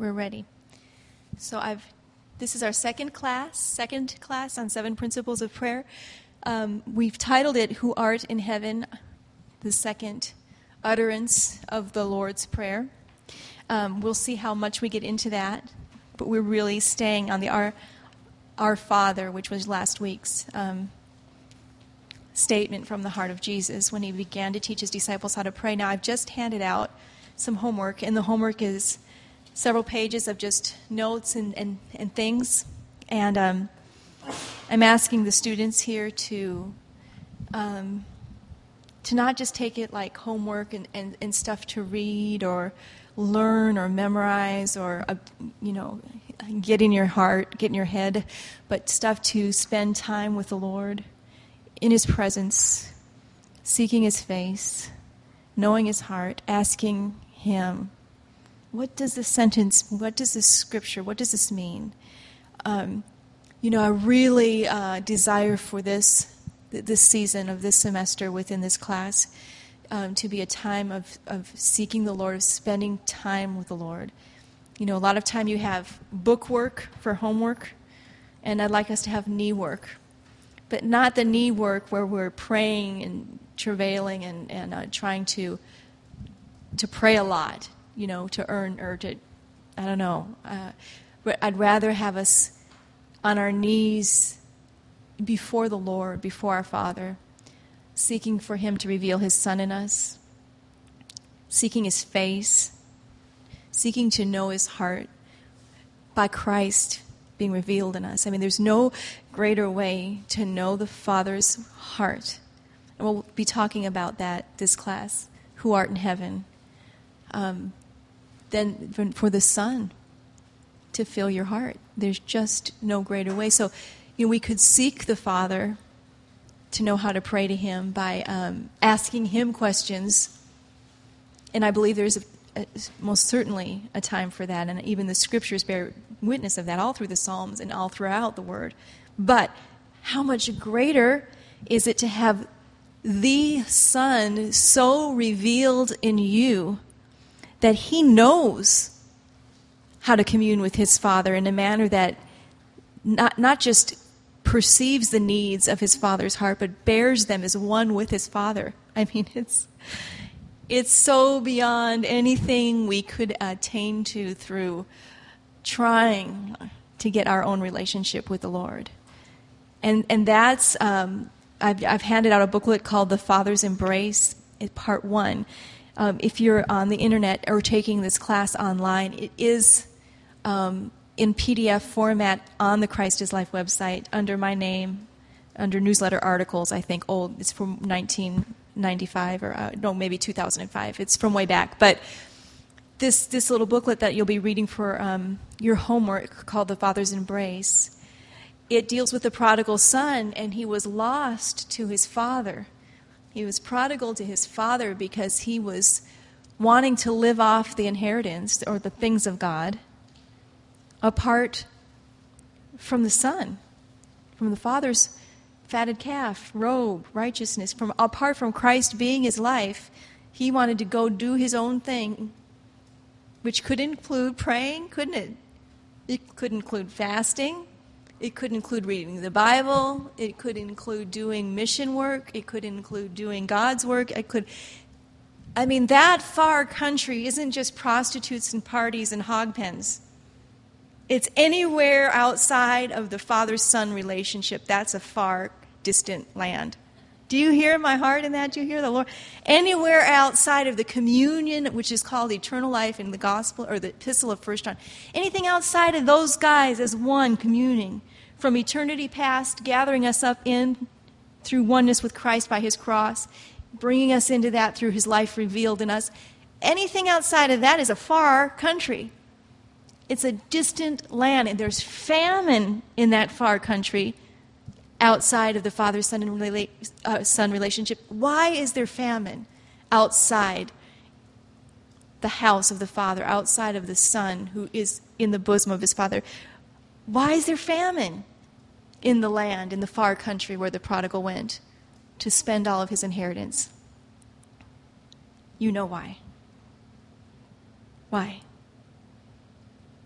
we're ready. So this is our second class on 7 Principles of Prayer. We've titled it, Who Art in Heaven, the second utterance of the Lord's Prayer. We'll see how much we get into that, but we're really staying on the Our Father, which was last week's statement from the heart of Jesus when he began to teach his disciples how to pray. Now, I've just handed out some homework, and the homework is several pages of just notes and things. And I'm asking the students here to not just take it like homework and stuff to read or learn or memorize or, get in your heart, get in your head, but stuff to spend time with the Lord in his presence, seeking his face, knowing his heart, asking him, what does this sentence, what does this scripture, what does this mean? I really desire for this season of this semester within this class to be a time of seeking the Lord, of spending time with the Lord. A lot of time you have book work for homework, and I'd like us to have knee work. But not the knee work where we're praying and travailing and trying to pray a lot, to earn or to, I don't know. I'd rather have us on our knees before the Lord, before our Father, seeking for him to reveal his Son in us, seeking his face, seeking to know his heart by Christ being revealed in us. I mean, there's no greater way to know the Father's heart. And we'll be talking about that this class, who art in heaven, than for the Son to fill your heart. There's just no greater way. So, we could seek the Father to know how to pray to him by asking him questions. And I believe there's most certainly a time for that, and even the scriptures bear witness of that all through the Psalms and all throughout the Word. But how much greater is it to have the Son so revealed in you that he knows how to commune with his Father in a manner that not just perceives the needs of his Father's heart, but bears them as one with his Father. I mean, it's so beyond anything we could attain to through trying to get our own relationship with the Lord. And that's, I've handed out a booklet called The Father's Embrace, Part 1. If you're on the internet or taking this class online, it is in PDF format on the Christ is Life website under my name, under newsletter articles, I think. It's from 1995 or maybe 2005. It's from way back. But this little booklet that you'll be reading for your homework called The Father's Embrace, it deals with the prodigal son, and he was lost to his father. He was prodigal to his father because he was wanting to live off the inheritance or the things of God apart from the Son, from the Father's fatted calf, robe, righteousness, apart from Christ being his life. He wanted to go do his own thing, which could include praying, couldn't it? It could include fasting. It could include reading the Bible. It could include doing mission work. It could include doing God's work. That far country isn't just prostitutes and parties and hog pens. It's anywhere outside of the Father-Son relationship. That's a far distant land. Do you hear my heart in that? Do you hear the Lord? Anywhere outside of the communion, which is called eternal life in the gospel, or the epistle of 1 John. Anything outside of those guys as one communing from eternity past, gathering us up in through oneness with Christ by his cross, bringing us into that through his life revealed in us. Anything outside of that is a far country. It's a distant land, and there's famine in that far country outside of the Father-Son relationship. Why is there famine outside the house of the Father, outside of the Son who is in the bosom of his Father? Why is there famine in the land, in the far country where the prodigal went to spend all of his inheritance? You know why. Why?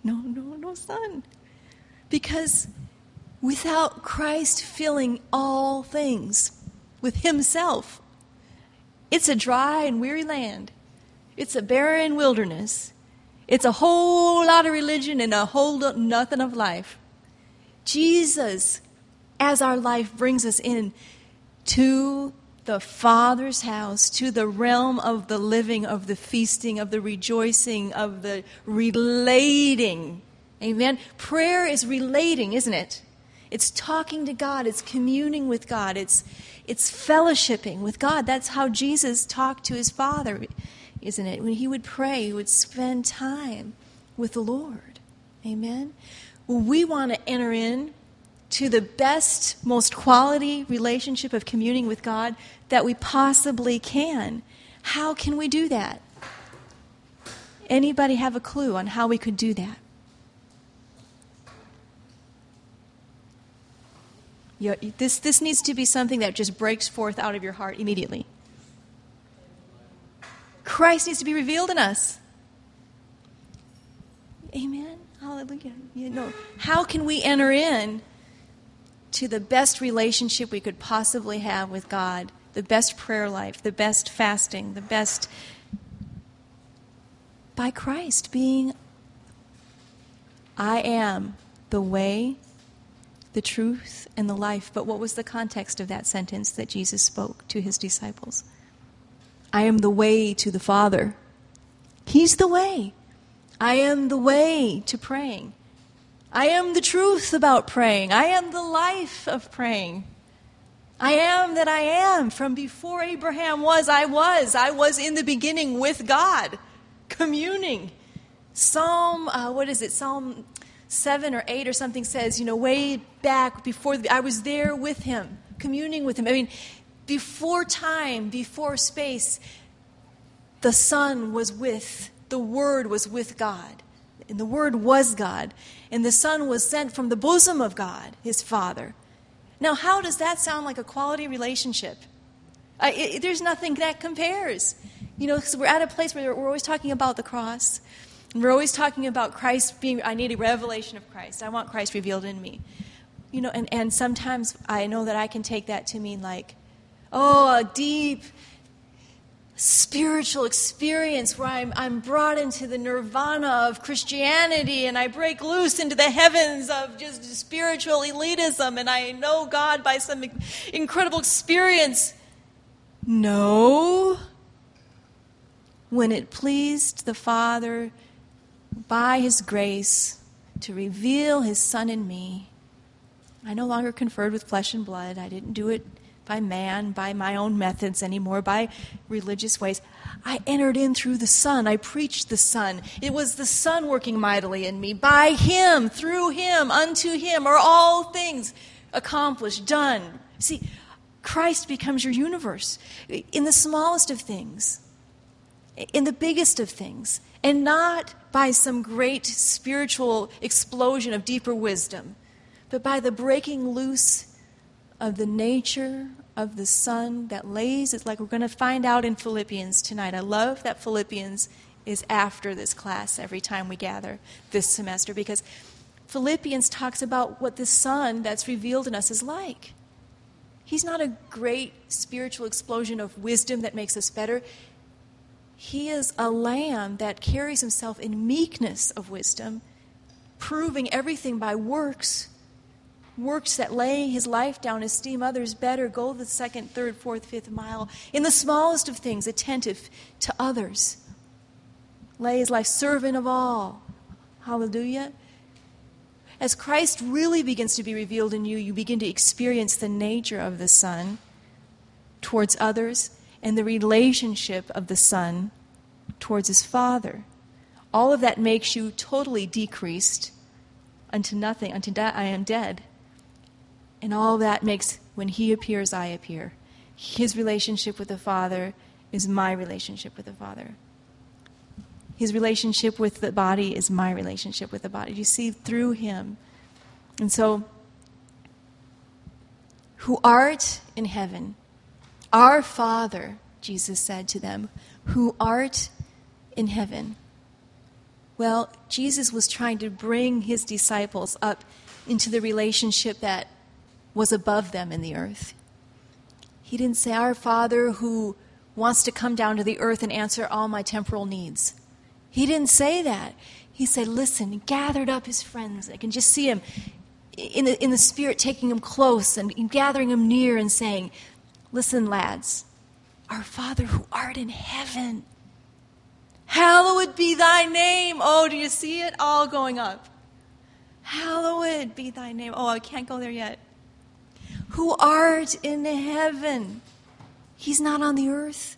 no Son. Because without Christ filling all things with himself, it's a dry and weary land. It's a barren wilderness. It's a whole lot of religion and a whole nothing of life. Jesus, as our life, brings us in to the Father's house, to the realm of the living, of the feasting, of the rejoicing, of the relating. Amen? Prayer is relating, isn't it? It's talking to God. It's communing with God. It's fellowshipping with God. That's how Jesus talked to his Father, isn't it? When he would pray, he would spend time with the Lord. Amen? Well, we want to enter in to the best, most quality relationship of communing with God that we possibly can. How can we do that? Anybody have a clue on how we could do that? This needs to be something that just breaks forth out of your heart immediately. Christ needs to be revealed in us. Amen. Hallelujah. How can we enter in to the best relationship we could possibly have with God, the best prayer life, the best fasting, the best by Christ being, I am the way, the truth, and the life. But what was the context of that sentence that Jesus spoke to his disciples? I am the way to the Father. He's the way. I am the way to praying. I am the truth about praying. I am the life of praying. I am that I am. From before Abraham was, I was. I was in the beginning with God, communing. Psalm 7 or 8 or something says, way back before, I was there with him, communing with him. I mean, before time, before space, the Son was with, the Word was with God. And the Word was God. And the Son was sent from the bosom of God, his Father. Now, how does that sound like a quality relationship? There's nothing that compares. Because we're at a place where we're always talking about the cross. And we're always talking about Christ being, I need a revelation of Christ. I want Christ revealed in me. And sometimes I know that I can take that to mean like, a deep spiritual experience where I'm brought into the nirvana of Christianity and I break loose into the heavens of just spiritual elitism and I know God by some incredible experience. No. When it pleased the Father by his grace to reveal his Son in me, I no longer conferred with flesh and blood. I didn't do it by man, by my own methods anymore, by religious ways. I entered in through the Son. I preached the Son. It was the Son working mightily in me. By him, through him, unto him are all things accomplished, done. See, Christ becomes your universe in the smallest of things, in the biggest of things, and not by some great spiritual explosion of deeper wisdom, but by the breaking loose of the nature of the Son that lays, it's like we're going to find out in Philippians tonight. I love that Philippians is after this class every time we gather this semester, because Philippians talks about what the Son that's revealed in us is like. He's not a great spiritual explosion of wisdom that makes us better. He is a lamb that carries himself in meekness of wisdom, proving everything by works that lay his life down, esteem others better, go the second, third, fourth, fifth mile, in the smallest of things, attentive to others. Lay his life, servant of all. Hallelujah. As Christ really begins to be revealed in you, you begin to experience the nature of the Son towards others and the relationship of the Son towards his Father. All of that makes you totally decreased unto nothing, unto I am dead. And all that makes, when he appears, I appear. His relationship with the Father is my relationship with the Father. His relationship with the body is my relationship with the body. You see, through him. And so, who art in heaven, our Father, Jesus said to them, who art in heaven. Well, Jesus was trying to bring his disciples up into the relationship that was above them in the earth. He didn't say, "Our Father who wants to come down to the earth and answer all my temporal needs." He didn't say that. He said, listen, he gathered up his friends. I can just see him in the Spirit taking them close and gathering them near and saying, "Listen, lads, our Father who art in heaven, hallowed be thy name." Oh, do you see it all going up? Hallowed be thy name. Oh, I can't go there yet. Who art in heaven. He's not on the earth.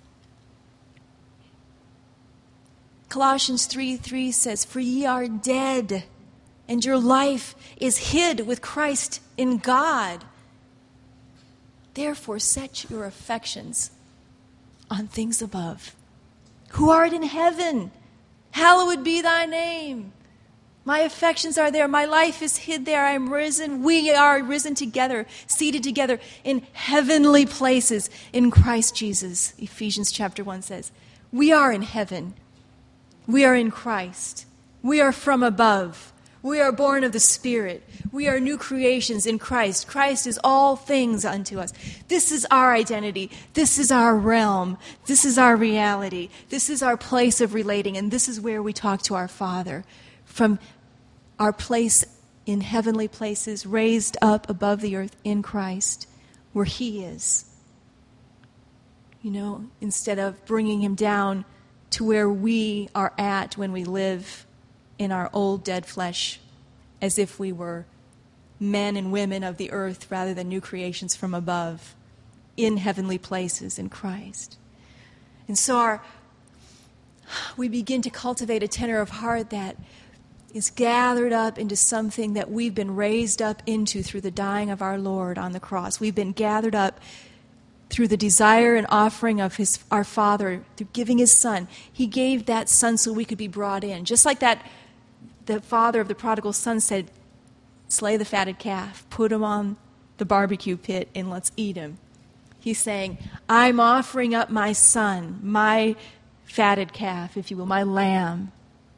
Colossians 3:3 says, "For ye are dead, and your life is hid with Christ in God. Therefore set your affections on things above. Who art in heaven, hallowed be thy name." My affections are there. My life is hid there. I am risen. We are risen together, seated together in heavenly places in Christ Jesus. Ephesians chapter 1 says, we are in heaven. We are in Christ. We are from above. We are born of the Spirit. We are new creations in Christ. Christ is all things unto us. This is our identity. This is our realm. This is our reality. This is our place of relating, and this is where we talk to our Father from our place in heavenly places, raised up above the earth in Christ, where He is. You know, instead of bringing Him down to where we are at when we live in our old dead flesh, as if we were men and women of the earth rather than new creations from above, in heavenly places in Christ. And so we begin to cultivate a tenor of heart that is gathered up into something that we've been raised up into through the dying of our Lord on the cross. We've been gathered up through the desire and offering of our Father, through giving His Son. He gave that Son so we could be brought in. Just like that, the father of the prodigal son said, "Slay the fatted calf, put him on the barbecue pit, and let's eat him." He's saying, I'm offering up my son, my fatted calf, if you will, my lamb,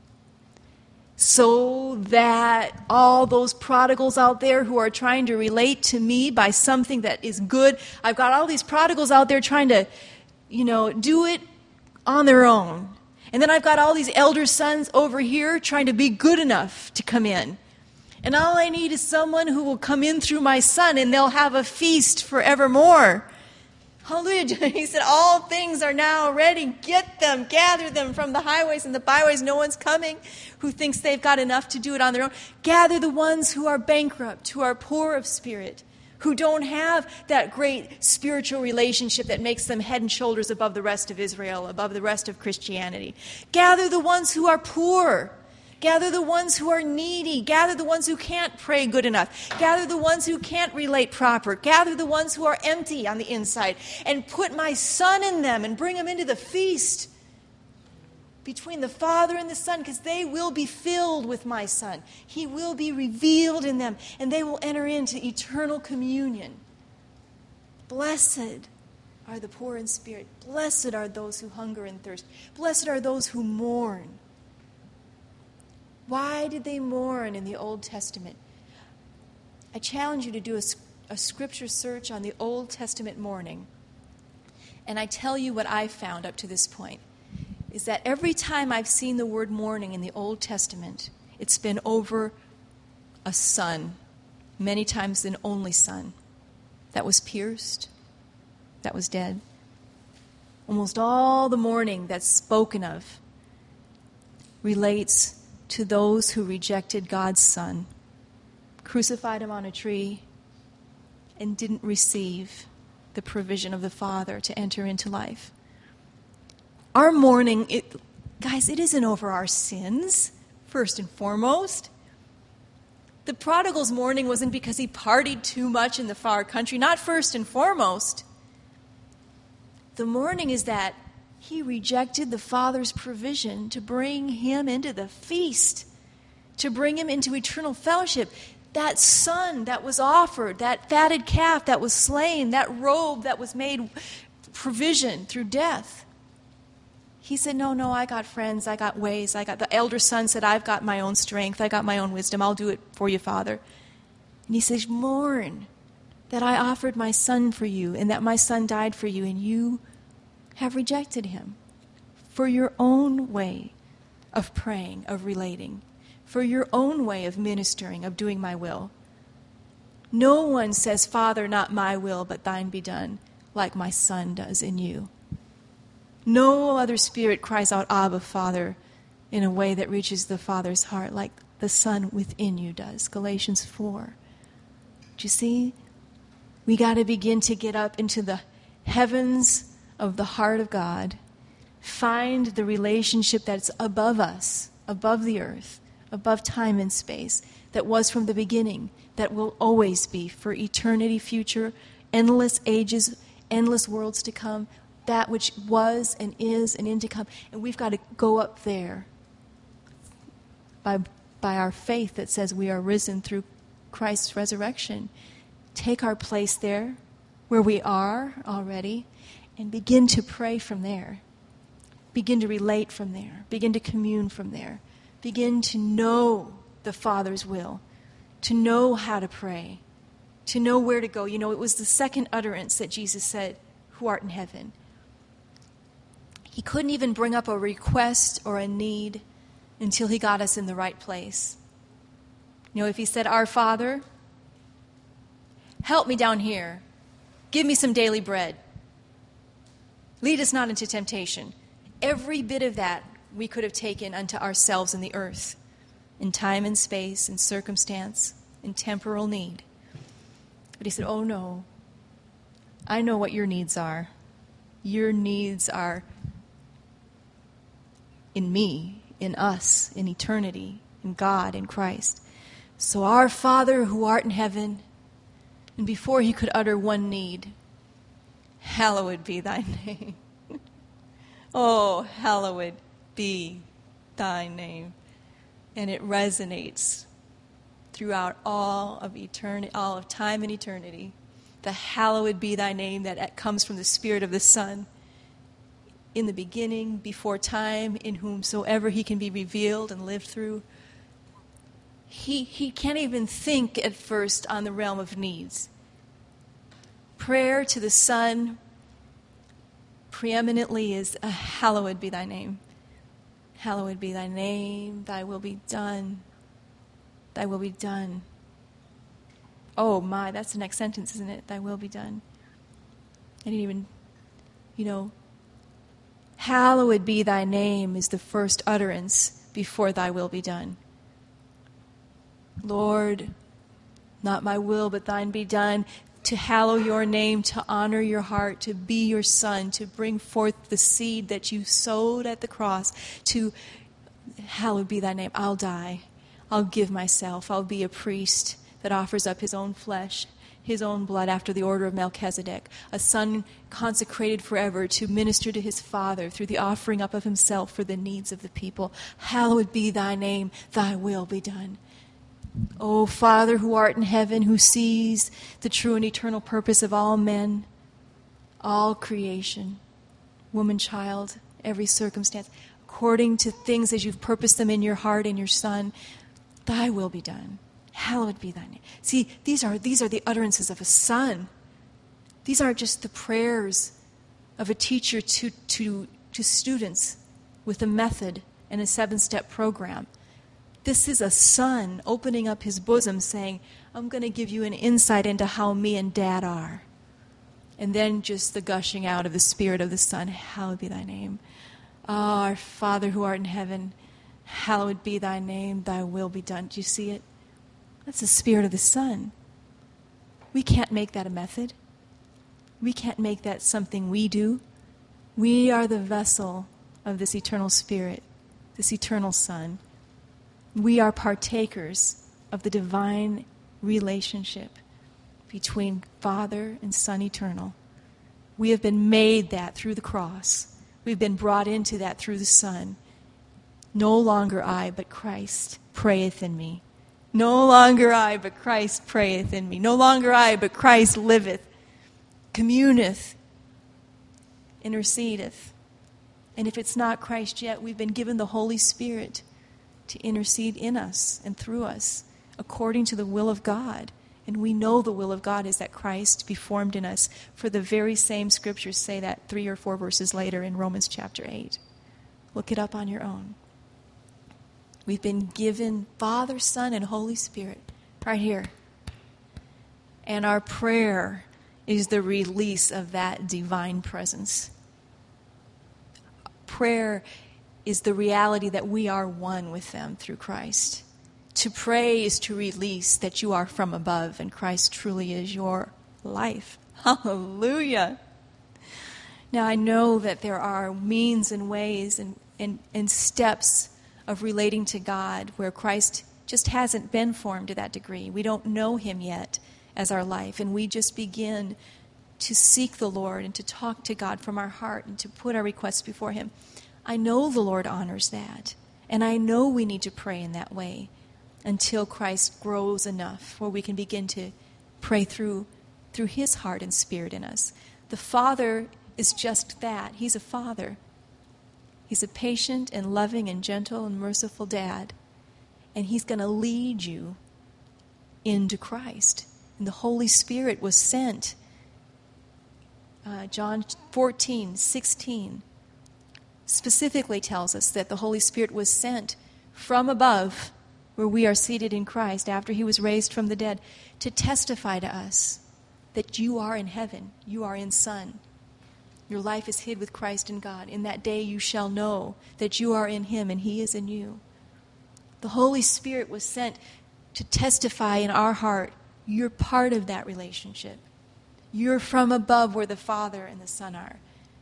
so that all those prodigals out there who are trying to relate to me by something that is good, I've got all these prodigals out there trying to, do it on their own. And then I've got all these elder sons over here trying to be good enough to come in. And all I need is someone who will come in through my son, and they'll have a feast forevermore. Hallelujah. He said, all things are now ready. Get them, gather them from the highways and the byways. No one's coming who thinks they've got enough to do it on their own. Gather the ones who are bankrupt, who are poor of spirit, who don't have that great spiritual relationship that makes them head and shoulders above the rest of Israel, above the rest of Christianity. Gather the ones who are poor. Gather the ones who are needy. Gather the ones who can't pray good enough. Gather the ones who can't relate proper. Gather the ones who are empty on the inside. And put my son in them and bring them into the feast between the Father and the Son, because they will be filled with my Son. He will be revealed in them, and they will enter into eternal communion. Blessed are the poor in spirit. Blessed are those who hunger and thirst. Blessed are those who mourn. Why did they mourn in the Old Testament? I challenge you to do a scripture search on the Old Testament mourning. And I tell you what I've found up to this point, is that every time I've seen the word mourning in the Old Testament, it's been over a son, many times an only son, that was pierced, that was dead. Almost all the mourning that's spoken of relates to those who rejected God's Son, crucified Him on a tree, and didn't receive the provision of the Father to enter into life. Our mourning, guys, it isn't over our sins, first and foremost. The prodigal's mourning wasn't because he partied too much in the far country, not first and foremost. The mourning is that he rejected the Father's provision to bring him into the feast, to bring him into eternal fellowship. That son that was offered, that fatted calf that was slain, that robe that was made provision through death, He said, no, I got friends, I got ways, the elder son said, I've got my own strength, I got my own wisdom, I'll do it for you, Father. And he says, mourn that I offered my son for you, and that my son died for you, and you have rejected him for your own way of praying, of relating, for your own way of ministering, of doing my will. No one says, Father, not my will, but thine be done, like my son does in you. No other spirit cries out, Abba, Father, in a way that reaches the Father's heart like the Son within you does. Galatians 4. Do you see? We got to begin to get up into the heavens of the heart of God. Find the relationship that's above us, above the earth, above time and space, that was from the beginning, that will always be for eternity future, endless ages, endless worlds to come, that which was and is and in to come. And we've got to go up there by our faith that says we are risen through Christ's resurrection. Take our place there where we are already and begin to pray from there. Begin to relate from there. Begin to commune from there. Begin to know the Father's will. To know how to pray. To know where to go. You know, it was the second utterance that Jesus said, who art in heaven. He couldn't even bring up a request or a need until he got us in the right place. You know, if he said, Our Father, help me down here. Give me some daily bread. Lead us not into temptation. Every bit of that we could have taken unto ourselves in the earth, in time and space, in circumstance, in temporal need. But he said, oh no, I know what your needs are. Your needs are in me, in us, in eternity, in God, in Christ. So our Father who art in heaven, and before he could utter one need, hallowed be thy name. Oh, hallowed be thy name. And it resonates throughout all of eternity, all of time and eternity. The hallowed be thy name that comes from the Spirit of the Son. In the beginning, before time, in whomsoever he can be revealed and lived through. He can't even think at first on the realm of needs. Prayer to the Son preeminently is a hallowed be thy name. Hallowed be thy name, thy will be done. Thy will be done. Oh my, that's the next sentence, isn't it? Thy will be done. I didn't even, hallowed be thy name is the first utterance before thy will be done. Lord, not my will, but thine be done. To hallow your name, to honor your heart, to be your son, to bring forth the seed that you sowed at the cross, to hallowed be thy name. I'll die. I'll give myself. I'll be a priest that offers up his own flesh, his own blood after the order of Melchizedek, a son consecrated forever to minister to his Father through the offering up of himself for the needs of the people. Hallowed be thy name, thy will be done. O Father who art in heaven, who sees the true and eternal purpose of all men, all creation, woman, child, every circumstance, according to things as you've purposed them in your heart and your Son, thy will be done. Hallowed be thy name. See, these are the utterances of a son. These aren't just the prayers of a teacher to students with a method and a 7-step program. This is a son opening up his bosom saying, I'm going to give you an insight into how me and Dad are. And then just the gushing out of the Spirit of the Son, hallowed be thy name. Our Father who art in heaven, hallowed be thy name, thy will be done. Do you see it? That's the Spirit of the Son. We can't make that a method. We can't make that something we do. We are the vessel of this eternal Spirit, this eternal Son. We are partakers of the divine relationship between Father and Son eternal. We have been made that through the cross. We've been brought into that through the Son. No longer I, but Christ prayeth in me. No longer I, but Christ prayeth in me. No longer I, but Christ liveth, communeth, intercedeth. And if it's not Christ yet, we've been given the Holy Spirit to intercede in us and through us according to the will of God. And we know the will of God is that Christ be formed in us, for the very same scriptures say that 3 or 4 verses later in Romans chapter 8. Look it up on your own. We've been given Father, Son, and Holy Spirit right here. And our prayer is the release of that divine presence. Prayer is the reality that we are one with them through Christ. To pray is to release that you are from above and Christ truly is your life. Hallelujah. Now I know that there are means and ways and steps of relating to God where Christ just hasn't been formed to that degree. We don't know him yet as our life, and we just begin to seek the Lord and to talk to God from our heart and to put our requests before him. I know the Lord honors that, and I know we need to pray in that way until Christ grows enough where we can begin to pray through his heart and spirit in us. The Father is just that. He's a father. He's a patient and loving and gentle and merciful dad. And he's going to lead you into Christ. And the Holy Spirit was sent. John 14:16 specifically tells us that the Holy Spirit was sent from above, where we are seated in Christ after he was raised from the dead, to testify to us that you are in heaven, you are in Son. Your life is hid with Christ in God. In that day you shall know that you are in him and he is in you. The Holy Spirit was sent to testify in our heart, you're part of that relationship. You're from above where the Father and the Son are.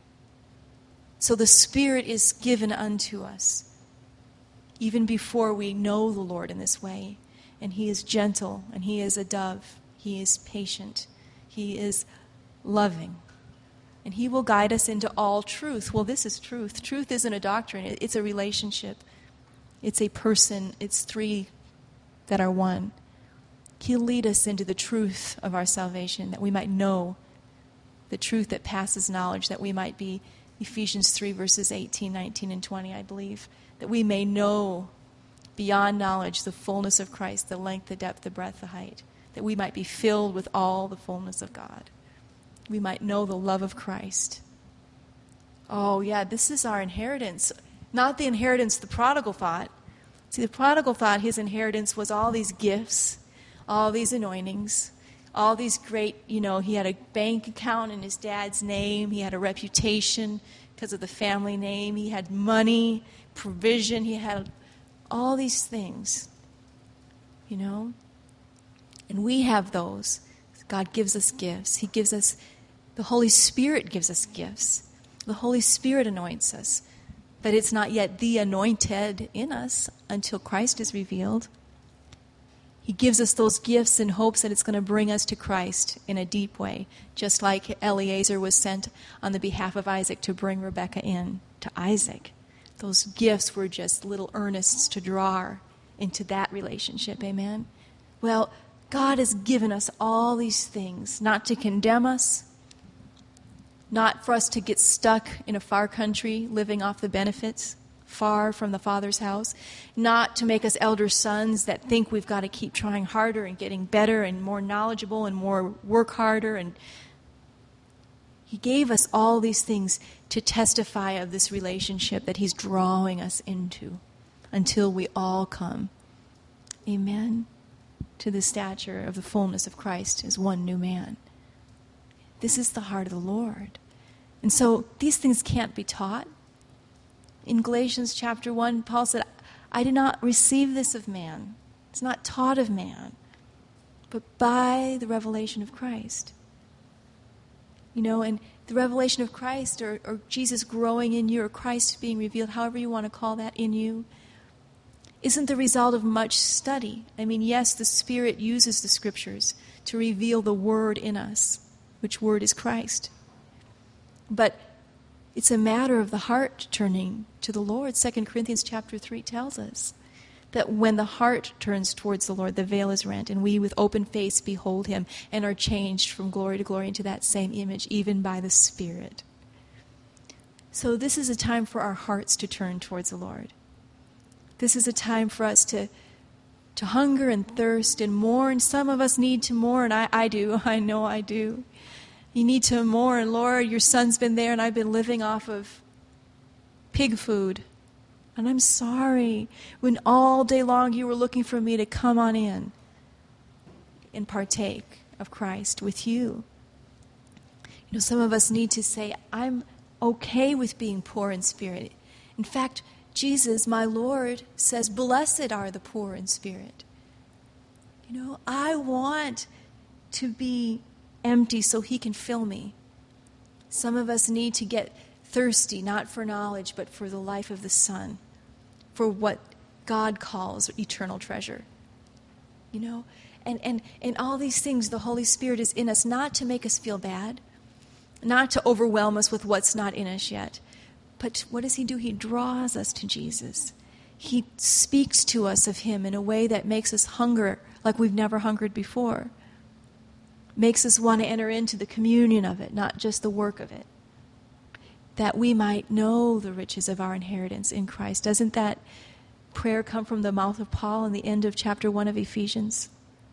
So the Spirit is given unto us even before we know the Lord in this way. And he is gentle, and he is a dove. He is patient. He is loving. And he will guide us into all truth. Well, this is truth. Truth isn't a doctrine. It's a relationship. It's a person. It's three that are one. He'll lead us into the truth of our salvation, that we might know the truth that passes knowledge, that we might be, Ephesians 3 verses 18, 19, and 20, I believe, that we may know beyond knowledge the fullness of Christ, the length, the depth, the breadth, the height, that we might be filled with all the fullness of God. We might know the love of Christ. Oh, yeah, this is our inheritance. Not the inheritance the prodigal thought. See, the prodigal thought his inheritance was all these gifts, all these anointings, all these great, he had a bank account in his dad's name. He had a reputation because of the family name. He had money, provision. He had all these things, And we have those. God gives us gifts. He gives us, the Holy Spirit gives us gifts. The Holy Spirit anoints us. But it's not yet the anointed in us until Christ is revealed. He gives us those gifts in hopes that it's going to bring us to Christ in a deep way, just like Eliezer was sent on the behalf of Isaac to bring Rebekah in to Isaac. Those gifts were just little earnests to draw into that relationship, amen? Well, God has given us all these things, not to condemn us, not for us to get stuck in a far country living off the benefits, far from the Father's house, not to make us elder sons that think we've got to keep trying harder and getting better and more knowledgeable and more work harder. And he gave us all these things to testify of this relationship that he's drawing us into until we all come, amen, to the stature of the fullness of Christ as one new man. This is the heart of the Lord. And so these things can't be taught. In Galatians chapter 1, Paul said, I did not receive this of man. It's not taught of man, but by the revelation of Christ. And the revelation of Christ or Jesus growing in you or Christ being revealed, however you want to call that in you, isn't the result of much study. I mean, yes, the Spirit uses the Scriptures to reveal the Word in us, which Word is Christ. But it's a matter of the heart turning to the Lord. 2 Corinthians chapter 3 tells us that when the heart turns towards the Lord, the veil is rent, and we with open face behold him and are changed from glory to glory into that same image, even by the Spirit. So this is a time for our hearts to turn towards the Lord. This is a time for us to hunger and thirst and mourn. Some of us need to mourn. I do. I know I do. You need to mourn. Lord, your son's been there and I've been living off of pig food. And I'm sorry when all day long you were looking for me to come on in and partake of Christ with you. You know, some of us need to say, I'm okay with being poor in spirit. In fact, Jesus, my Lord, says, blessed are the poor in spirit. You know, I want to be empty so he can fill me. Some of us need to get thirsty, not for knowledge, but for the life of the Son, for what God calls eternal treasure. You know, and all these things, the Holy Spirit is in us not to make us feel bad, not to overwhelm us with what's not in us yet. But what does he do? He draws us to Jesus. He speaks to us of him in a way that makes us hunger like we've never hungered before. Makes us want to enter into the communion of it, not just the work of it. That we might know the riches of our inheritance in Christ. Doesn't that prayer come from the mouth of Paul in the end of chapter 1 of Ephesians?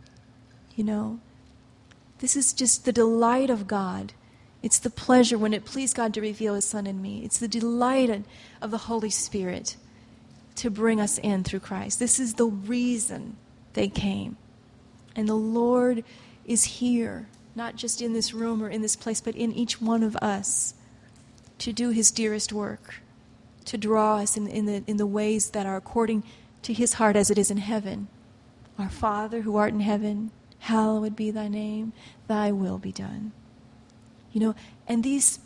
You know, this is just the delight of God. It's the pleasure when it pleased God to reveal his Son in me. It's the delight of the Holy Spirit to bring us in through Christ. This is the reason they came. And the Lord is here, not just in this room or in this place, but in each one of us to do his dearest work, to draw us in the ways that are according to his heart as it is in heaven. Our Father who art in heaven, hallowed be thy name, thy will be done. You know, and these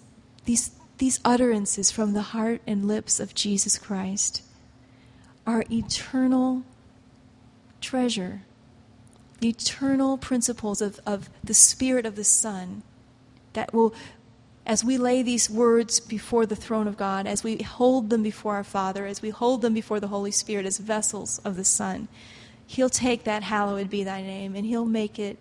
utterances from the heart and lips of Jesus Christ are eternal treasure, eternal principles of the Spirit of the Son that will, as we lay these words before the throne of God, as we hold them before our Father, as we hold them before the Holy Spirit as vessels of the Son, he'll take that hallowed be thy name and he'll make it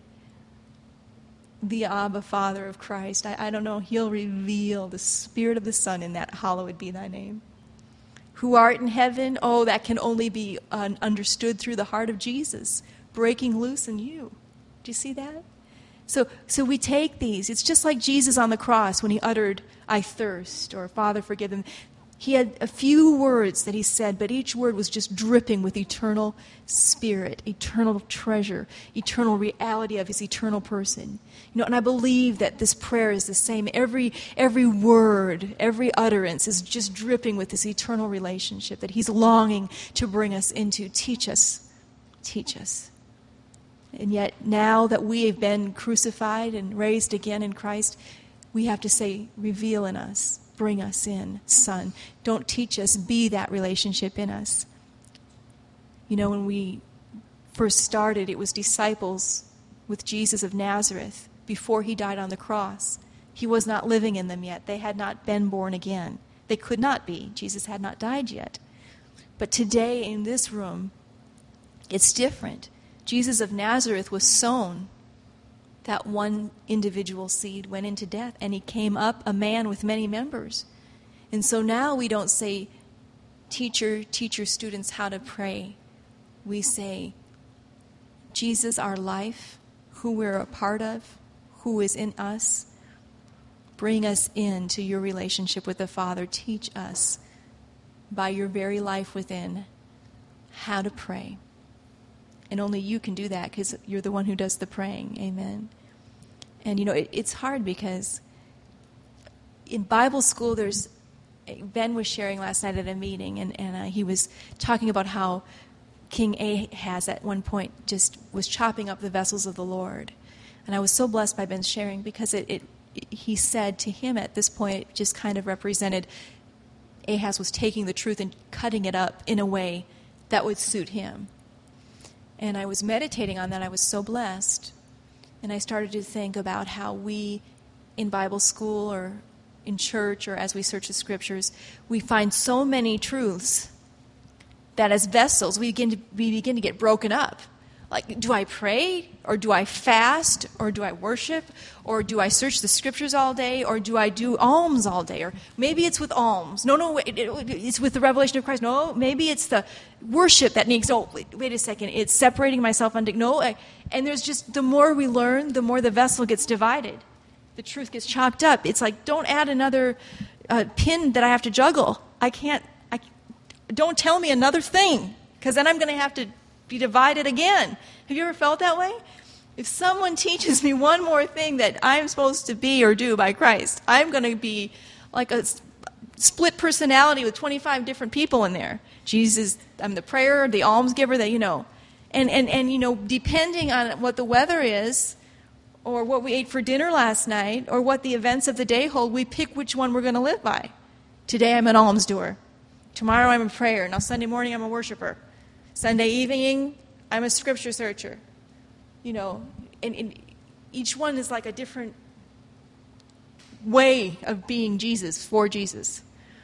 the Abba Father of Christ. I don't know, he'll reveal the Spirit of the Son in that hallowed be thy name. Who art in heaven, oh, that can only be understood through the heart of Jesus, breaking loose in you. Do you see that? So we take these. It's just like Jesus on the cross when he uttered, I thirst, or Father forgive them. He had a few words that he said, but each word was just dripping with eternal spirit, eternal treasure, eternal reality of his eternal person. You know, and I believe that this prayer is the same. Every word, every utterance is just dripping with this eternal relationship that he's longing to bring us into. Teach us. Teach us. And yet now that we have been crucified and raised again in Christ, we have to say, reveal in us. Bring us in, Son. Don't teach us, be that relationship in us. You know, when we first started, it was disciples with Jesus of Nazareth before he died on the cross. He was not living in them yet. They had not been born again. They could not be. Jesus had not died yet. But today in this room, it's different. Jesus of Nazareth was sown. That one individual seed went into death, and he came up a man with many members. And so now we don't say, teach your students how to pray. We say, Jesus, our life, who we're a part of, who is in us, bring us into your relationship with the Father. Teach us by your very life within how to pray. And only you can do that because you're the one who does the praying. Amen. And, you know, it's hard because in Bible school, Ben was sharing last night at a meeting, and he was talking about how King Ahaz at one point just was chopping up the vessels of the Lord. And I was so blessed by Ben's sharing because he said to him at this point, it just kind of represented Ahaz was taking the truth and cutting it up in a way that would suit him. And I was meditating on that. I was so blessed. And I started to think about how we, in Bible school or in church or as we search the Scriptures, we find so many truths that as vessels we begin to get broken up. Like, do I pray, or do I fast, or do I worship, or do I search the scriptures all day, or do I do alms all day? Or maybe it's with alms. No, it's with the revelation of Christ. No, maybe it's the worship that needs, wait a second, it's separating myself unto, and there's just, the more we learn, the more the vessel gets divided. The truth gets chopped up. It's like, don't add another pin that I have to juggle. Don't tell me another thing, because then I'm going to have to be divided again. Have you ever felt that way? If someone teaches me one more thing that I'm supposed to be or do by Christ, I'm going to be like a split personality with 25 different people in there. Jesus, I'm the prayer, the almsgiver, and depending on what the weather is, or what we ate for dinner last night, or what the events of the day hold, we pick which one we're going to live by. Today I'm an alms doer. Tomorrow I'm a prayer. Now Sunday morning I'm a worshiper. Sunday evening, I'm a scripture searcher. And each one is like a different way of being Jesus, for Jesus.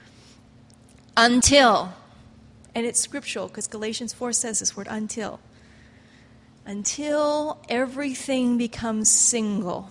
Until, and it's scriptural, because Galatians 4 says this word, until everything becomes single.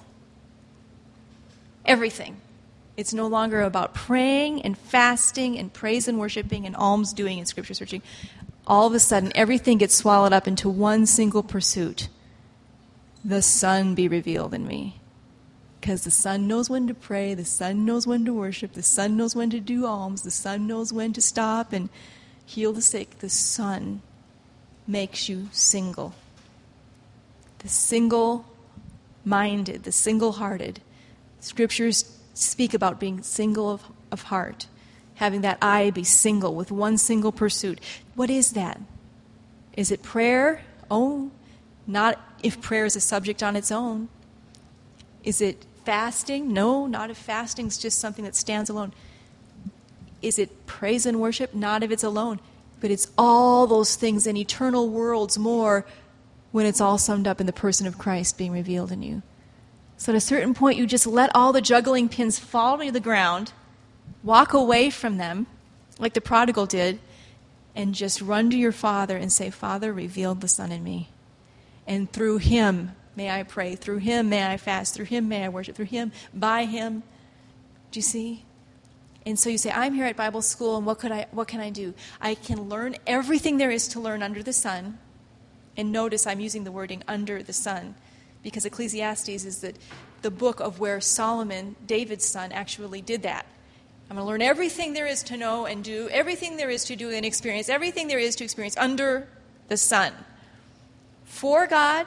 Everything. It's no longer about praying and fasting and praise and worshiping and alms doing and scripture searching. All of a sudden, everything gets swallowed up into one single pursuit. The Son be revealed in me. Because the Son knows when to pray, the Son knows when to worship, the Son knows when to do alms, the Son knows when to stop and heal the sick. The Son makes you single. The single-minded, the single-hearted. Scriptures speak about being single of heart. Having that eye be single with one single pursuit. What is that? Is it prayer? Oh, not if prayer is a subject on its own. Is it fasting? No, not if fasting is just something that stands alone. Is it praise and worship? Not if it's alone. But it's all those things and eternal worlds more when it's all summed up in the person of Christ being revealed in you. So at a certain point, you just let all the juggling pins fall to the ground, walk away from them, like the prodigal did, and just run to your Father and say, Father, reveal the Son in me. And through Him may I pray. Through Him may I fast. Through Him may I worship. Through Him, by Him. Do you see? And so you say, I'm here at Bible school, and what can I do? I can learn everything there is to learn under the sun. And notice I'm using the wording under the sun, because Ecclesiastes is the book of where Solomon, David's son, actually did that. I'm going to learn everything there is to know and do, everything there is to do and experience, everything there is to experience under the sun. For God,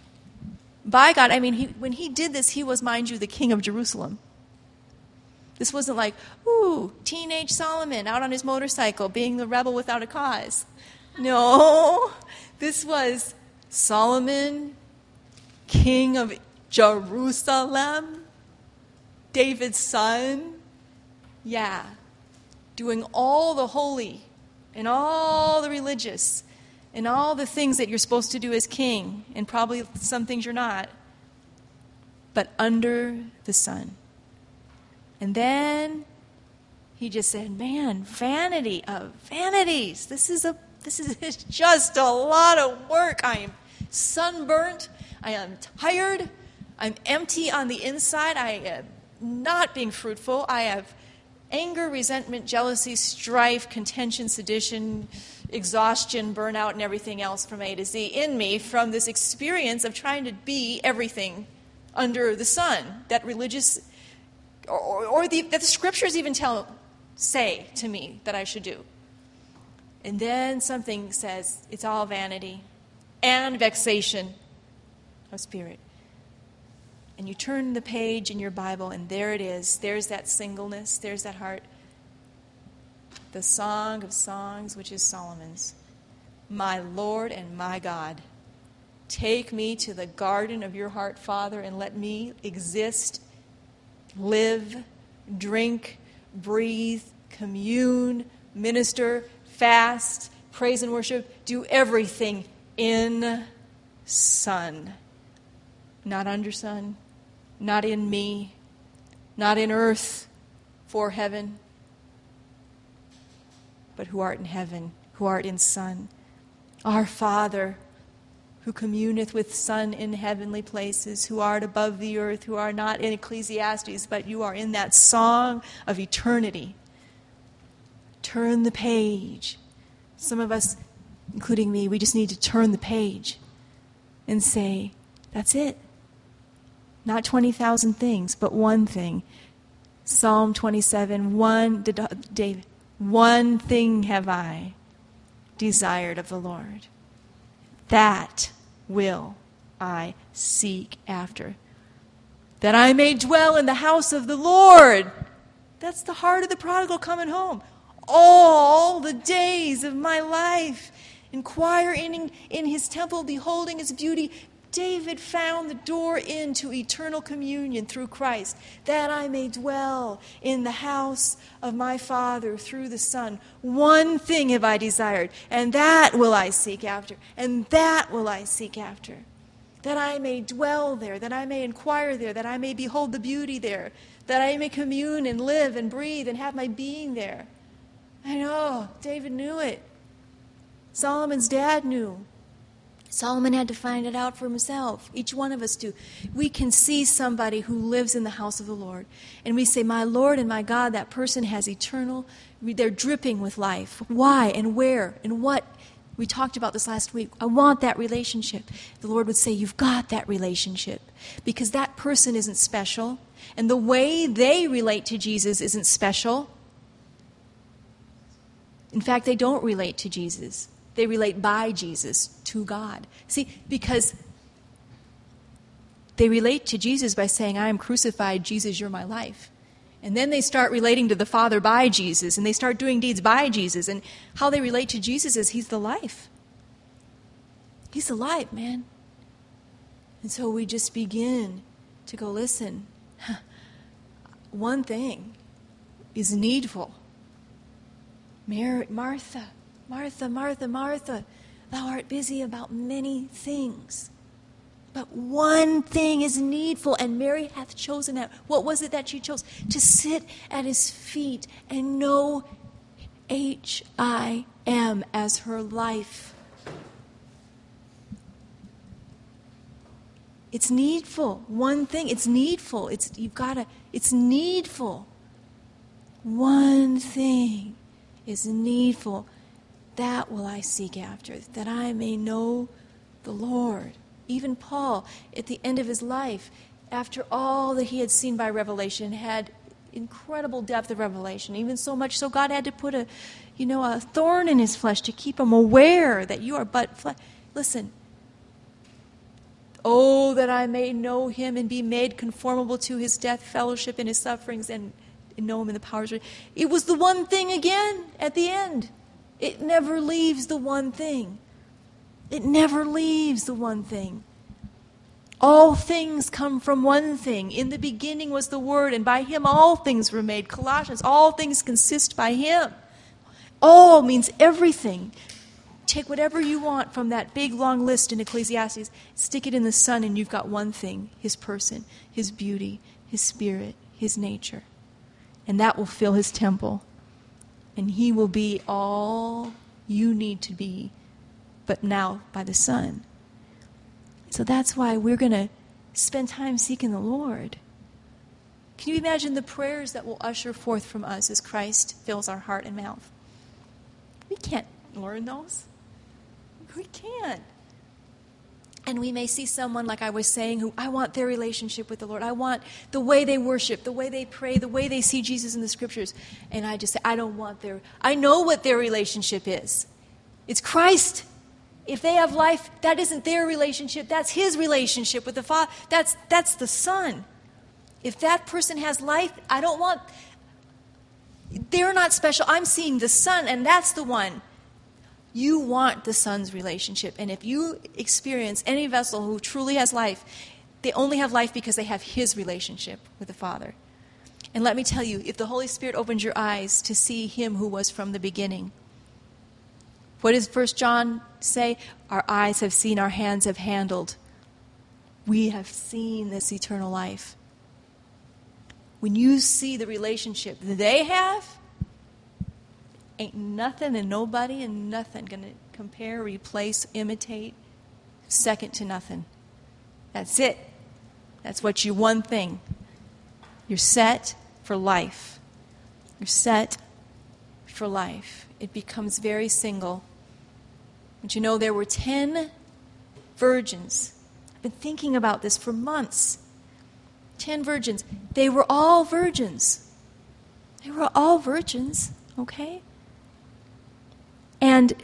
by God. I mean, when he did this, he was, mind you, the king of Jerusalem. This wasn't like, teenage Solomon out on his motorcycle being the rebel without a cause. No, this was Solomon, king of Jerusalem, David's son. Yeah, doing all the holy and all the religious and all the things that you're supposed to do as king, and probably some things you're not, but under the sun. And then he just said, man, vanity of vanities. This is just a lot of work. I am sunburnt. I am tired. I'm empty on the inside. I am not being fruitful. I have anger, resentment, jealousy, strife, contention, sedition, exhaustion, burnout, and everything else from A to Z in me from this experience of trying to be everything under the sun that religious or that the scriptures even say to me that I should do. And then something says it's all vanity and vexation of spirit. And you turn the page in your Bible, and there it is. There's that singleness. There's that heart. The Song of Songs, which is Solomon's. My Lord and my God, take me to the garden of your heart, Father, and let me exist, live, drink, breathe, commune, minister, fast, praise and worship, do everything in sun. Not under sun, not in me, not in earth for heaven, but who art in heaven, who art in sun. Our Father, who communeth with Son in heavenly places, who art above the earth, who are not in Ecclesiastes, but you are in that song of eternity. Turn the page. Some of us, including me, we just need to turn the page and say, that's it. Not 20,000 things, but one thing. Psalm 27, David, one thing have I desired of the Lord. That will I seek after. That I may dwell in the house of the Lord. That's the heart of the prodigal coming home. All the days of my life, inquiring in his temple, beholding his beauty. David found the door into eternal communion through Christ, that I may dwell in the house of my Father through the Son. One thing have I desired, and that will I seek after, and that will I seek after. That I may dwell there, that I may inquire there, that I may behold the beauty there, that I may commune and live and breathe and have my being there. I know, David knew it. Solomon's dad knew. Solomon had to find it out for himself. Each one of us do. We can see somebody who lives in the house of the Lord, and we say, my Lord and my God, that person has eternal, they're dripping with life. Why and where and what? We talked about this last week. I want that relationship. The Lord would say, you've got that relationship, because that person isn't special, and the way they relate to Jesus isn't special. In fact, they don't relate to Jesus. They relate by Jesus to God. See, because they relate to Jesus by saying, I am crucified, Jesus, you're my life. And then they start relating to the Father by Jesus, and they start doing deeds by Jesus. And how they relate to Jesus is he's the life. He's the life, man. And so we just begin to go, listen, one thing is needful. Martha, Martha, Martha, Martha, thou art busy about many things. But one thing is needful, and Mary hath chosen that. What was it that she chose? To sit at his feet and know H-I-M as her life. It's needful. One thing, it's needful. It's needful. One thing is needful. That will I seek after, that I may know the Lord. Even Paul, at the end of his life, after all that he had seen by revelation, had incredible depth of revelation, even so much so God had to put a thorn in his flesh to keep him aware that you are but flesh. Listen, oh, that I may know him and be made conformable to his death, fellowship in his sufferings, and know him in the powers. It was the one thing again at the end. It never leaves the one thing. It never leaves the one thing. All things come from one thing. In the beginning was the Word, and by him all things were made. Colossians, all things consist by him. All means everything. Take whatever you want from that big long list in Ecclesiastes, stick it in the Son, and you've got one thing: his person, his beauty, his spirit, his nature. And that will fill his temple. And he will be all you need to be, but now by the Son. So that's why we're going to spend time seeking the Lord. Can you imagine the prayers that will usher forth from us as Christ fills our heart and mouth? We can't learn those. We can't. And we may see someone, like I was saying, who I want their relationship with the Lord. I want the way they worship, the way they pray, the way they see Jesus in the Scriptures. And I just say, I don't want I know what their relationship is. It's Christ. If they have life, that isn't their relationship. That's his relationship with the Father. That's the Son. If that person has life, I don't want... They're not special. I'm seeing the Son, and that's the one. You want the Son's relationship. And if you experience any vessel who truly has life, they only have life because they have his relationship with the Father. And let me tell you, if the Holy Spirit opens your eyes to see him who was from the beginning, what does 1 John say? Our eyes have seen, our hands have handled. We have seen this eternal life. When you see the relationship they have, ain't nothing and nobody and nothing going to compare, replace, imitate, second to nothing. That's it. That's what you, one thing. You're set for life. You're set for life. It becomes very single. But you know, there were 10 virgins. I've been thinking about this for months. 10 virgins. They were all virgins. They were all virgins, okay? And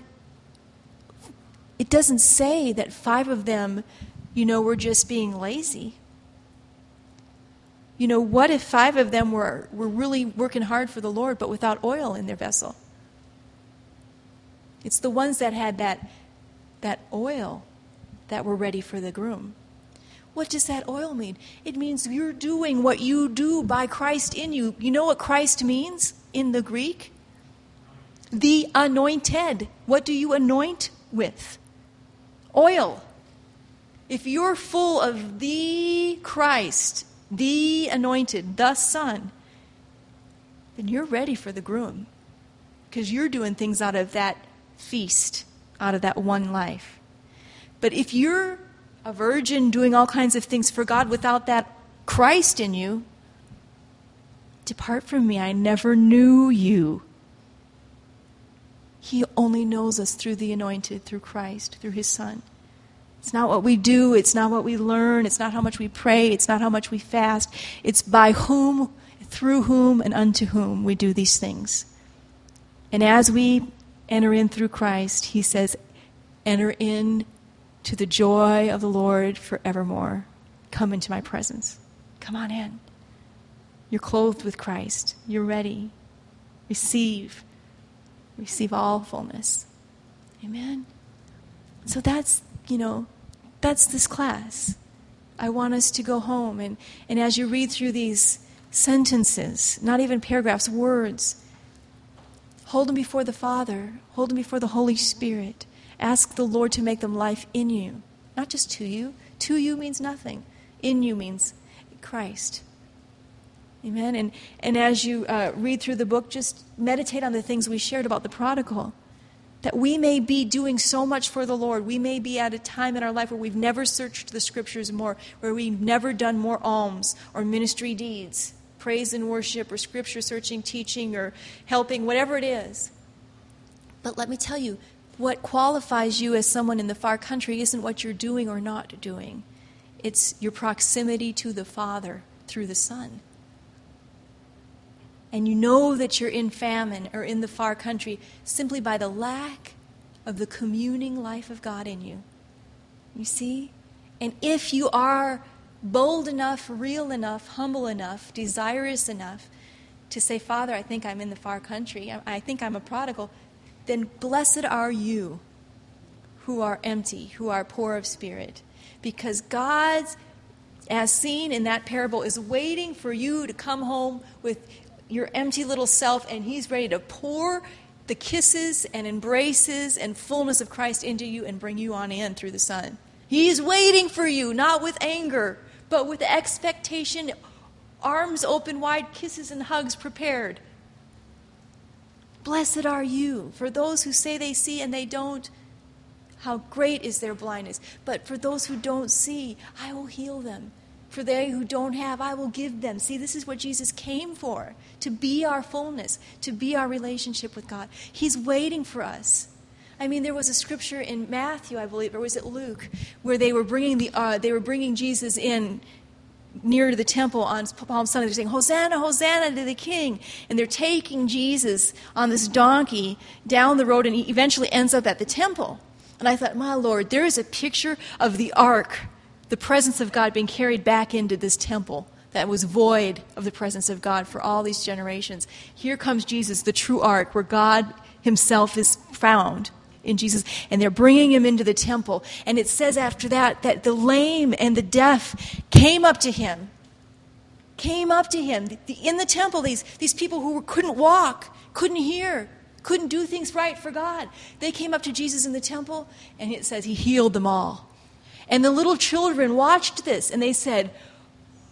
it doesn't say that 5 of them, were just being lazy. What if 5 of them were really working hard for the Lord but without oil in their vessel? It's the ones that had that oil that were ready for the groom. What does that oil mean? It means you're doing what you do by Christ in you. You know what Christ means in the Greek? The anointed. What do you anoint with? Oil. If you're full of the Christ, the anointed, the Son, then you're ready for the groom. Because you're doing things out of that feast, out of that one life. But if you're a virgin doing all kinds of things for God without that Christ in you, depart from me, I never knew you. He only knows us through the anointed, through Christ, through His Son. It's not what we do, it's not what we learn, it's not how much we pray, it's not how much we fast. It's by whom, through whom, and unto whom we do these things. And as we enter in through Christ, He says, enter in to the joy of the Lord forevermore. Come into my presence. Come on in. You're clothed with Christ. You're ready. Receive all fullness. Amen? So that's this class. I want us to go home, and as you read through these sentences, not even paragraphs, words, hold them before the Father, hold them before the Holy Spirit. Ask the Lord to make them life in you, not just to you. To you means nothing. In you means Christ. Amen? And as you read through the book, just meditate on the things we shared about the prodigal. That we may be doing so much for the Lord. We may be at a time in our life where we've never searched the Scriptures more, where we've never done more alms or ministry deeds, praise and worship or Scripture searching, teaching, or helping, whatever it is. But let me tell you, what qualifies you as someone in the far country isn't what you're doing or not doing. It's your proximity to the Father through the Son. And you know that you're in famine or in the far country simply by the lack of the communing life of God in you. You see? And if you are bold enough, real enough, humble enough, desirous enough to say, Father, I think I'm in the far country, I think I'm a prodigal, then blessed are you who are empty, who are poor of spirit. Because God, as seen in that parable, is waiting for you to come home with your empty little self, and He's ready to pour the kisses and embraces and fullness of Christ into you and bring you on in through the Son. He's waiting for you, not with anger, but with expectation, arms open wide, kisses and hugs prepared. Blessed are you. For those who say they see and they don't, how great is their blindness. But for those who don't see, I will heal them. For they who don't have, I will give them. See, this is what Jesus came for, to be our fullness, to be our relationship with God. He's waiting for us. I mean, there was a scripture in Matthew, I believe, or was it Luke, where they were bringing Jesus in near to the temple on Palm Sunday. They're saying, Hosanna, Hosanna to the King. And they're taking Jesus on this donkey down the road, and he eventually ends up at the temple. And I thought, my Lord, there is a picture of the ark, the presence of God being carried back into this temple that was void of the presence of God for all these generations. Here comes Jesus, the true ark, where God Himself is found in Jesus, and they're bringing Him into the temple. And it says after that the lame and the deaf came up to Him. In the temple, these people who couldn't walk, couldn't hear, couldn't do things right for God. They came up to Jesus in the temple, and it says He healed them all. And the little children watched this, and they said,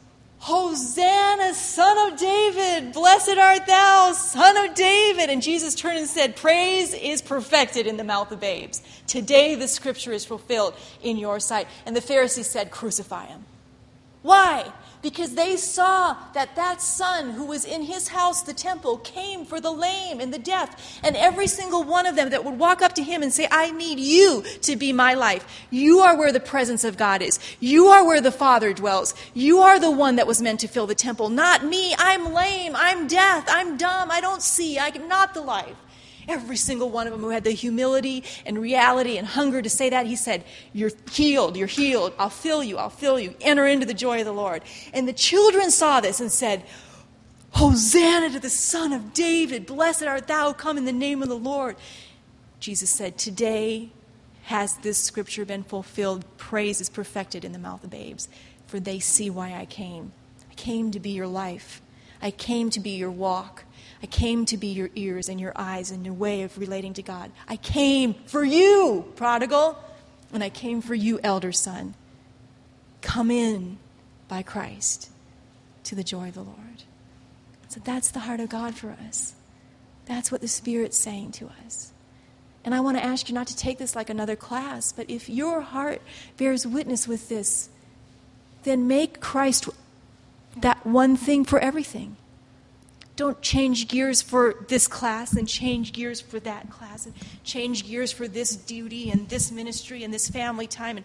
Hosanna, son of David, blessed art thou, son of David. And Jesus turned and said, praise is perfected in the mouth of babes. Today the scripture is fulfilled in your sight. And the Pharisees said, crucify him. Why? Because they saw that son who was in his house, the temple, came for the lame and the deaf. And every single one of them that would walk up to him and say, I need you to be my life. You are where the presence of God is. You are where the Father dwells. You are the one that was meant to fill the temple, not me. I'm lame. I'm deaf. I'm dumb. I don't see. I'm not the life. Every single one of them who had the humility and reality and hunger to say that, he said, you're healed, I'll fill you, enter into the joy of the Lord. And the children saw this and said, Hosanna to the Son of David, blessed art thou, come in the name of the Lord. Jesus said, today has this scripture been fulfilled, praise is perfected in the mouth of babes, for they see why I came. I came to be your life. I came to be your walk. I came to be your ears and your eyes and your way of relating to God. I came for you, prodigal, and I came for you, elder son. Come in by Christ to the joy of the Lord. So that's the heart of God for us. That's what the Spirit's saying to us. And I want to ask you not to take this like another class, but if your heart bears witness with this, then make Christ that one thing for everything. Don't change gears for this class and change gears for that class and change gears for this duty and this ministry and this family time. And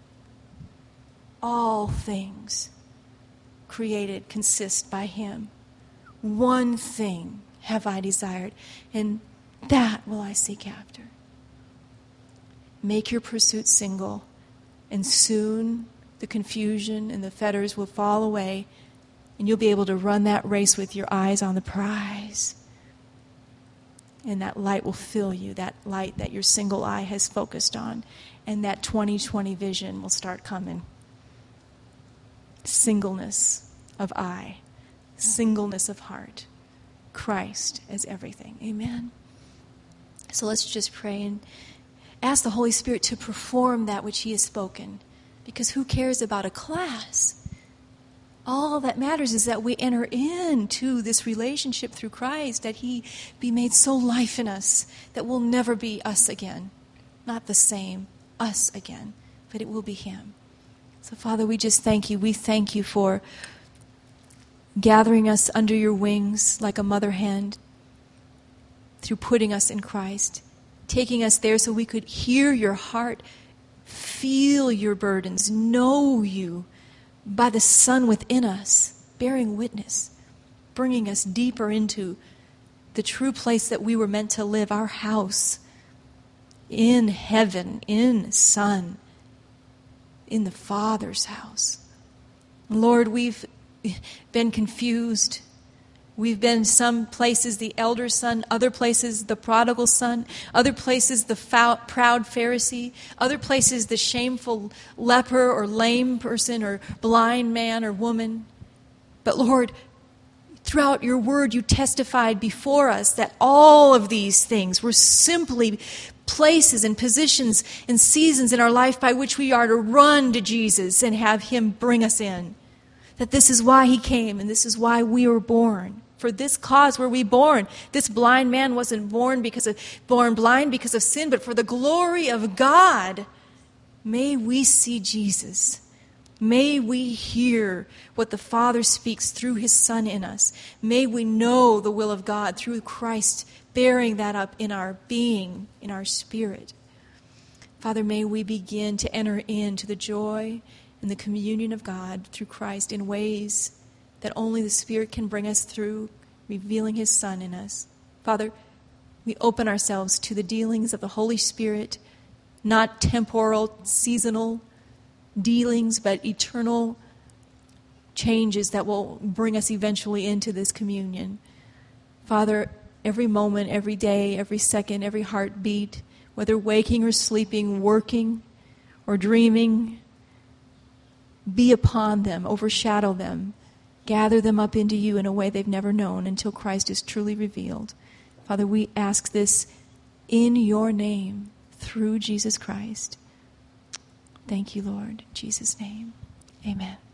all things created consist by him. One thing have I desired, and that will I seek after. Make your pursuit single, and soon the confusion and the fetters will fall away, and you'll be able to run that race with your eyes on the prize. And that light will fill you, that light that your single eye has focused on. And that 20/20 vision will start coming. Singleness of eye, singleness of heart. Christ as everything. Amen. So let's just pray and ask the Holy Spirit to perform that which he has spoken. Because who cares about a class? All that matters is that we enter into this relationship through Christ, that he be made so life in us that we'll never be us again. Not the same, us again, but it will be him. So, Father, we just thank you. We thank you for gathering us under your wings like a mother hen, through putting us in Christ, taking us there so we could hear your heart, feel your burdens, know you, by the Son within us, bearing witness, bringing us deeper into the true place that we were meant to live, our house, in heaven, in Son, in the Father's house. Lord, we've been confused. We've been some places the elder son, other places the prodigal son, other places the proud Pharisee, other places the shameful leper or lame person or blind man or woman. But Lord, throughout your word you testified before us that all of these things were simply places and positions and seasons in our life by which we are to run to Jesus and have him bring us in. That this is why he came and this is why we were born. For this cause were we born. This blind man wasn't born blind because of sin, but for the glory of God. May we see Jesus. May we hear what the Father speaks through his Son in us. May we know the will of God through Christ bearing that up in our being, in our spirit. Father, may we begin to enter into the joy and the communion of God through Christ in ways that only the Spirit can bring us through, revealing his Son in us. Father, we open ourselves to the dealings of the Holy Spirit, not temporal, seasonal dealings, but eternal changes that will bring us eventually into this communion. Father, every moment, every day, every second, every heartbeat, whether waking or sleeping, working or dreaming, be upon them, overshadow them, gather them up into you in a way they've never known until Christ is truly revealed. Father, we ask this in your name through Jesus Christ. Thank you, Lord. In Jesus' name, amen.